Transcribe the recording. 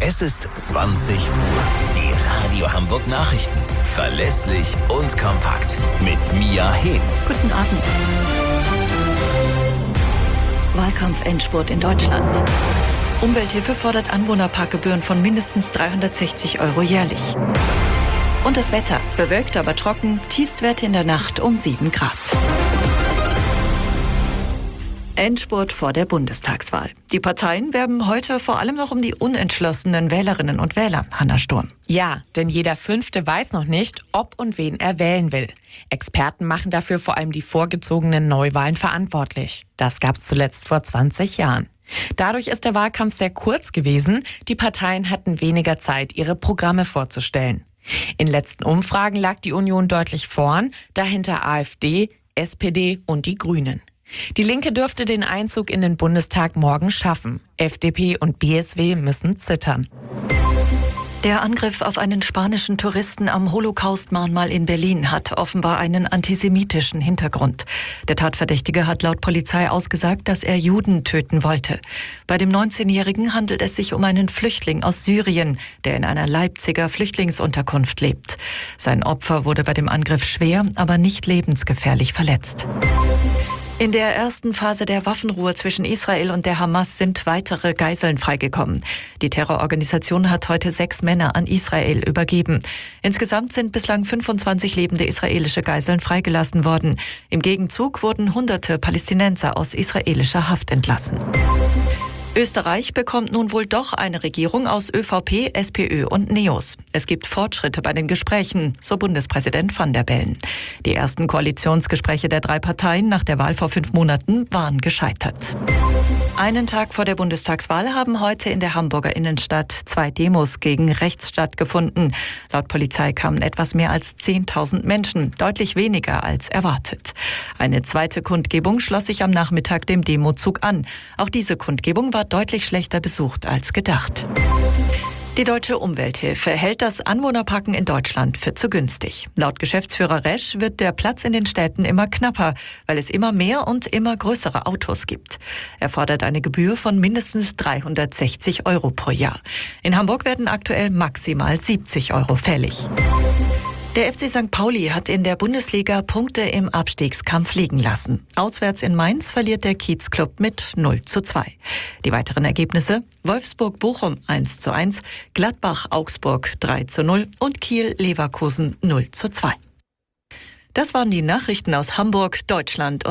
Es ist 20 Uhr. Die Radio Hamburg Nachrichten. Verlässlich und kompakt. Mit Mia Hehn. Guten Abend. Wahlkampf-Endspurt in Deutschland. Umwelthilfe fordert Anwohnerparkgebühren von mindestens 360 € jährlich. Und das Wetter. Bewölkt, aber trocken. Tiefstwerte in der Nacht um 7 Grad. Endspurt vor der Bundestagswahl. Die Parteien werben heute vor allem noch um die unentschlossenen Wählerinnen und Wähler. Hanna Sturm. Ja, denn jeder Fünfte weiß noch nicht, ob und wen er wählen will. Experten machen dafür vor allem die vorgezogenen Neuwahlen verantwortlich. Das gab es zuletzt vor 20 Jahren. Dadurch ist der Wahlkampf sehr kurz gewesen. Die Parteien hatten weniger Zeit, ihre Programme vorzustellen. In letzten Umfragen lag die Union deutlich vorn, dahinter AfD, SPD und die Grünen. Die Linke dürfte den Einzug in den Bundestag morgen schaffen. FDP und BSW müssen zittern. Der Angriff auf einen spanischen Touristen am Holocaust-Mahnmal in Berlin hat offenbar einen antisemitischen Hintergrund. Der Tatverdächtige hat laut Polizei ausgesagt, dass er Juden töten wollte. Bei dem 19-Jährigen handelt es sich um einen Flüchtling aus Syrien, der in einer Leipziger Flüchtlingsunterkunft lebt. Sein Opfer wurde bei dem Angriff schwer, aber nicht lebensgefährlich verletzt. In der ersten Phase der Waffenruhe zwischen Israel und der Hamas sind weitere Geiseln freigekommen. Die Terrororganisation hat heute 6 Männer an Israel übergeben. Insgesamt sind bislang 25 lebende israelische Geiseln freigelassen worden. Im Gegenzug wurden Hunderte Palästinenser aus israelischer Haft entlassen. Österreich bekommt nun wohl doch eine Regierung aus ÖVP, SPÖ und NEOS. Es gibt Fortschritte bei den Gesprächen, so Bundespräsident Van der Bellen. Die ersten Koalitionsgespräche der 3 Parteien nach der Wahl vor 5 Monaten waren gescheitert. Einen Tag vor der Bundestagswahl haben heute in der Hamburger Innenstadt 2 Demos gegen rechts stattgefunden. Laut Polizei kamen etwas mehr als 10.000 Menschen, deutlich weniger als erwartet. Eine zweite Kundgebung schloss sich am Nachmittag dem Demozug an. Auch diese Kundgebung war deutlich schlechter besucht als gedacht. Die Deutsche Umwelthilfe hält das Anwohnerparken in Deutschland für zu günstig. Laut Geschäftsführer Resch wird der Platz in den Städten immer knapper, weil es immer mehr und immer größere Autos gibt. Er fordert eine Gebühr von mindestens 360 € pro Jahr. In Hamburg werden aktuell maximal 70 € fällig. Der FC St. Pauli hat in der Bundesliga Punkte im Abstiegskampf liegen lassen. Auswärts in Mainz verliert der Kiezclub mit 0:2. Die weiteren Ergebnisse: Wolfsburg-Bochum 1:1, Gladbach-Augsburg 3:0 und Kiel-Leverkusen 0:2. Das waren die Nachrichten aus Hamburg, Deutschland und